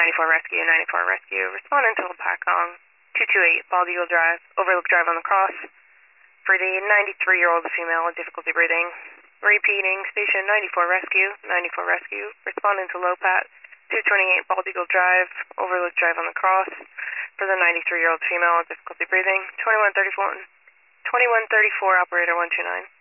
94 Rescue, 94 Rescue. Responding to Lopakong, 228 Bald Eagle Drive, Overlook Drive on the cross. For the 93-year-old female with difficulty breathing. Repeating, station 94 Rescue, 94 Rescue. Responding to Lopat, 228 Bald Eagle Drive, Overlook Drive on the cross. For the 93-year-old female with difficulty breathing. 2134, operator 129.